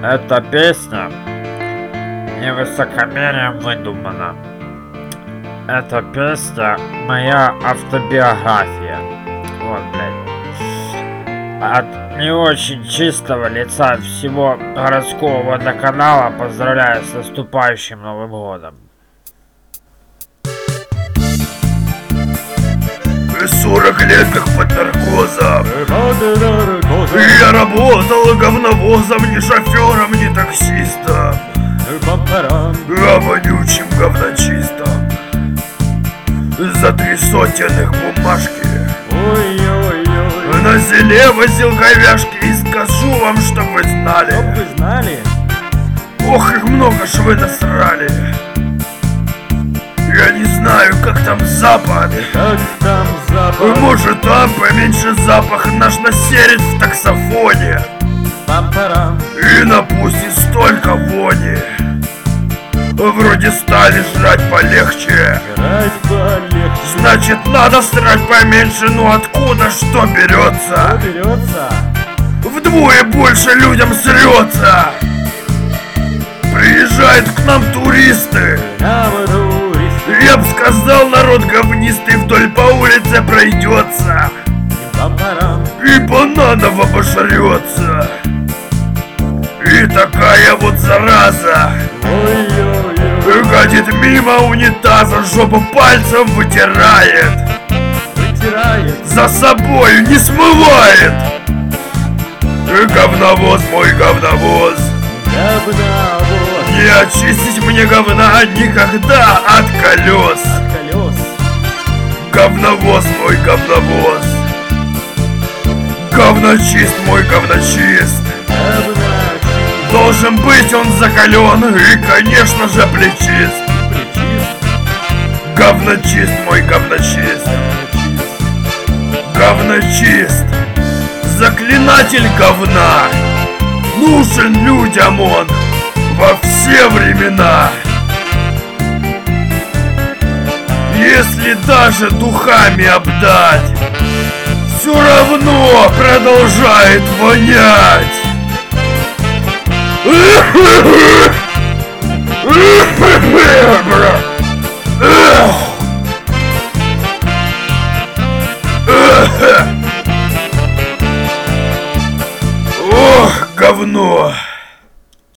Эта песня не высокомерием выдумана. Эта песня моя автобиография. Вот, блядь. От не очень чистого лица всего городского водоканала поздравляю с наступающим Новым годом. 40 лет как под наркозом. Я работал говновозом, не шофером, не таксистом, а вонючим говночистом. За 3 сотенных бумажки на селе возил говяшки. И скажу вам, чтоб вы знали, ох, их много ж вы насрали. Я не знаю, как там Запад. Может, там поменьше запах наш насерит в таксофоне. И напустит столько вони. Вроде стали жрать полегче. Значит, надо срать поменьше. Ну откуда что берется? Вдвое больше людям срется. Приезжают к нам туристы. Я б сказал, народ говнистый вдоль по улице пройдется и бананов обожрется. И такая вот зараза гадит мимо унитаза, жопу пальцем вытирает, за собою не смывает. Говновоз мой говновоз, не очистить мне говна никогда от колес. Говновоз мой говновоз, говночист мой говночист. Должен быть он закален и, конечно же, плечист. Говночист мой говночист, говночист, заклинатель говна. Нужен людям он во все времена. Если даже духами обдать, все равно продолжает вонять. Ох, говно.